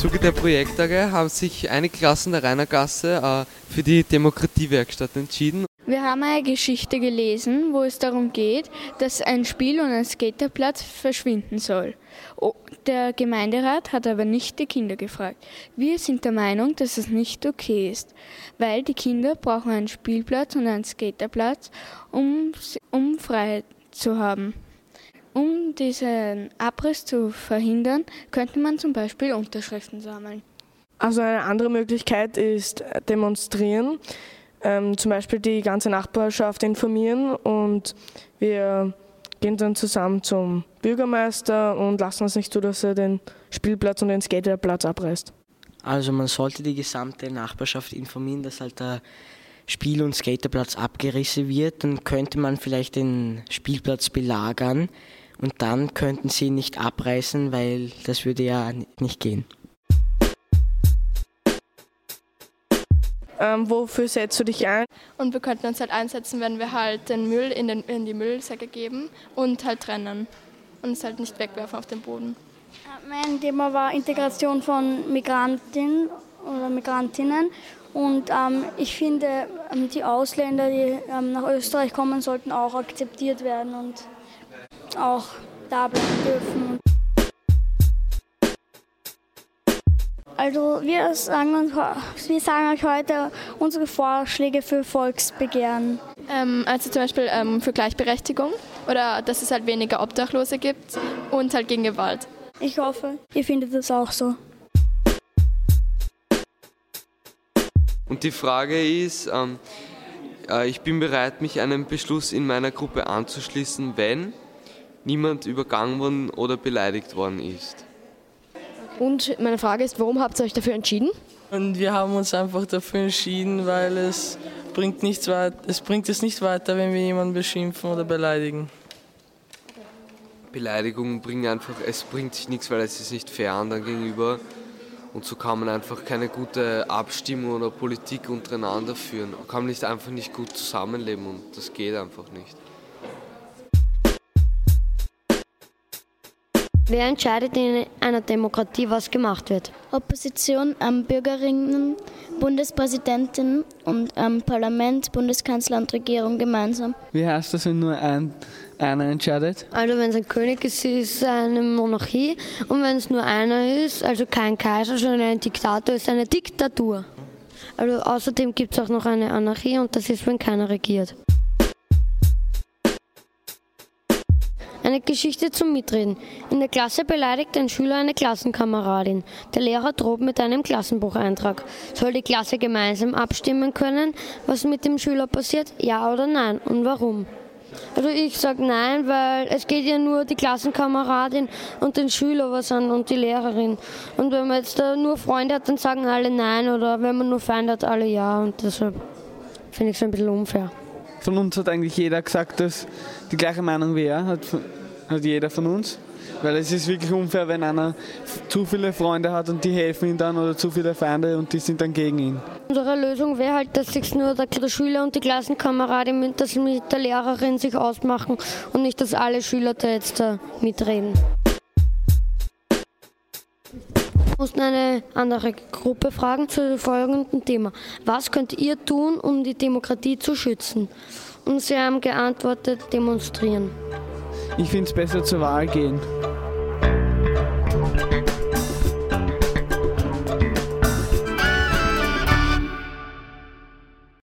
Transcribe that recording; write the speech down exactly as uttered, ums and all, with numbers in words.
Zuge der Projekttage haben sich einige Klassen der Rainergasse äh, für die Demokratiewerkstatt entschieden. Wir haben eine Geschichte gelesen, wo es darum geht, dass ein Spiel- und ein Skaterplatz verschwinden soll. Oh, der Gemeinderat hat aber nicht die Kinder gefragt. Wir sind der Meinung, dass es nicht okay ist, weil die Kinder brauchen einen Spielplatz und einen Skaterplatz, um, um Freiheit zu haben. Um diesen Abriss zu verhindern, könnte man zum Beispiel Unterschriften sammeln. Also eine andere Möglichkeit ist demonstrieren, ähm, zum Beispiel die ganze Nachbarschaft informieren und wir gehen dann zusammen zum Bürgermeister und lassen uns nicht zu, dass er den Spielplatz und den Skaterplatz abreißt. Also man sollte die gesamte Nachbarschaft informieren, dass halt der Spiel- und Skaterplatz abgerissen wird. Dann könnte man vielleicht den Spielplatz belagern und dann könnten sie ihn nicht abreißen, weil das würde ja nicht gehen. Ähm, wofür setzt du dich ein? Und wir könnten uns halt einsetzen, wenn wir halt den Müll in, den, in die Müllsäcke geben und halt trennen und es halt nicht wegwerfen auf den Boden. Mein Thema war Integration von Migrantinnen oder Migrantinnen und ähm, ich finde, ähm, die Ausländer, die ähm, nach Österreich kommen, sollten auch akzeptiert werden und auch da bleiben dürfen. Also wir sagen, uns, wir sagen euch heute unsere Vorschläge für Volksbegehren. Ähm, also zum Beispiel ähm, für Gleichberechtigung oder dass es halt weniger Obdachlose gibt und halt gegen Gewalt. Ich hoffe, ihr findet es auch so. Und die Frage ist, ähm, äh, ich bin bereit, mich einem Beschluss in meiner Gruppe anzuschließen, wenn niemand übergangen worden oder beleidigt worden ist. Und meine Frage ist, warum habt ihr euch dafür entschieden? Und wir haben uns einfach dafür entschieden, weil es bringt, nichts weit, es bringt es nicht weiter, wenn wir jemanden beschimpfen oder beleidigen. Beleidigungen bringen einfach, es bringt sich nichts, weil es ist nicht fair anderen gegenüber. Und so kann man einfach keine gute Abstimmung oder Politik untereinander führen. Man kann nicht einfach nicht gut zusammenleben und das geht einfach nicht. Wer entscheidet in einer Demokratie, was gemacht wird? Opposition, ähm, Bürgerinnen, Bundespräsidentin und ähm, Parlament, Bundeskanzler und Regierung gemeinsam. Wie heißt das, wenn nur ein, einer entscheidet? Also wenn es ein König ist, ist es eine Monarchie und wenn es nur einer ist, also kein Kaiser, sondern ein Diktator, ist es eine Diktatur. Also außerdem gibt es auch noch eine Anarchie und das ist, wenn keiner regiert. Eine Geschichte zum Mitreden. In der Klasse beleidigt ein Schüler eine Klassenkameradin. Der Lehrer droht mit einem Klassenbucheintrag. Soll die Klasse gemeinsam abstimmen können, was mit dem Schüler passiert? Ja oder nein? Und warum? Also ich sage nein, weil es geht ja nur die Klassenkameradin und den Schüler was an und die Lehrerin. Und wenn man jetzt da nur Freunde hat, dann sagen alle nein oder wenn man nur Feinde hat, alle ja. Und deshalb finde ich es ein bisschen unfair. Von uns hat eigentlich jeder gesagt, dass die gleiche Meinung wie er hat, hat jeder von uns. Weil es ist wirklich unfair, wenn einer zu viele Freunde hat und die helfen ihm dann oder zu viele Feinde und die sind dann gegen ihn. Unsere Lösung wäre halt, dass sich nur der, der Schüler und die Klassenkameradin mit, dass mit der Lehrerin sich ausmachen und nicht, dass alle Schüler da jetzt da mitreden. Wir mussten eine andere Gruppe fragen zu folgendem Thema. Was könnt ihr tun, um die Demokratie zu schützen? Und sie haben geantwortet, demonstrieren. Ich finde es besser zur Wahl gehen.